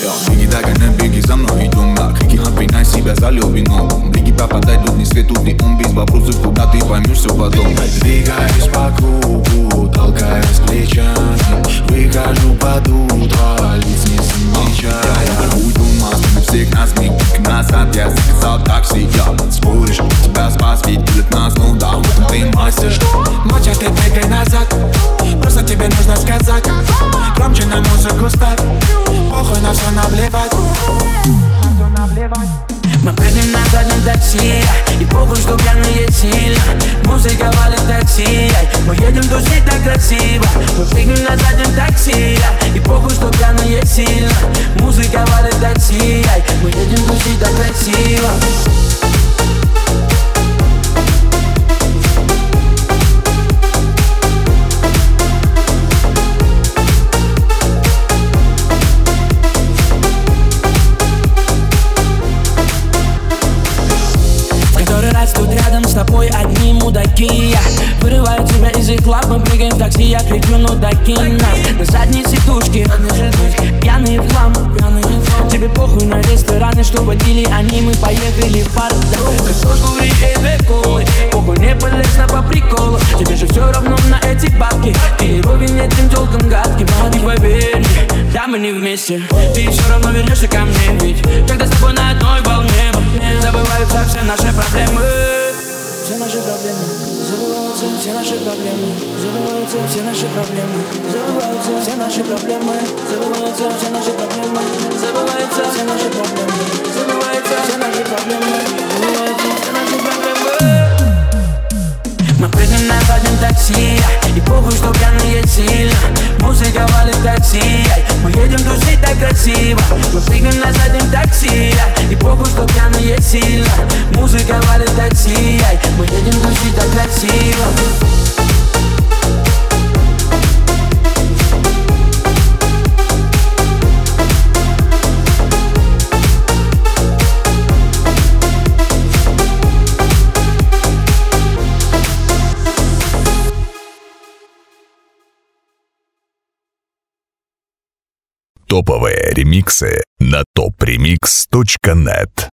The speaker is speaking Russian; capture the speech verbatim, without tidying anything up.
Беги, догоняй, беги за мной, идем на крики, обвиняй себя за вином. Блики попадай, тут ни свет, тут ни ум. Без вопросов, куда ты поймешь все потом. Двигаюсь по кругу, толкаясь плечами. Выхожу под утро, лиц не замечая. Уйду масками всех нас, миг назад. Я заказал такси, я споришь, тебя спас, ведь перед нас, ну да, в этом ты мастер. Молча ты двигай назад, просто тебе нужно сказать. Громче на музыку ставь, похуй на все наплевать. Мы прыгнем на заднем такси, и похуй, что пьяные сильно. Музыка валит такси, мы едем тусить так красиво. Мы прыгнем на заднем такси, и похуй, что пьяные сильно. Музыка валит такси, мы едем тусить так красиво. Тут рядом с тобой одни мудаки. Вырываю тебя из их лап, мы прыгаем в такси. Я кричу, ну докинь нас на задней сидушке. Пьяные в хлам, тебе похуй на рестораны, что водили они. Мы поехали в парк, картошку фри и приколы. Похуй, не полезно по приколу. Тебе же все равно на эти бабки. Ты ровен этим толком гадким. Ты поверь, да мы не вместе. Ты все равно вернешься ко мне. Ведь когда с тобой на одной волне, забываются все наши проблемы. Все наши проблемы, забываются все наши проблемы. Забываются все наши проблемы. Забываются все наши проблемы. Забываются все наши проблемы. Забываются все наши проблемы. Забываются все наши проблемы. Забываются все наши проблемы. Мы прыгнем на заднем такси, и похуй, что пьяные сильно. Музыка валит такси, мы едем тусить так красиво. Мы прыгнем на заднем такси, и похуй, что пьяные сильно. Музыка валит такси, мы едем тусить так красиво. Топовые ремиксы на топ ремикс точка нет.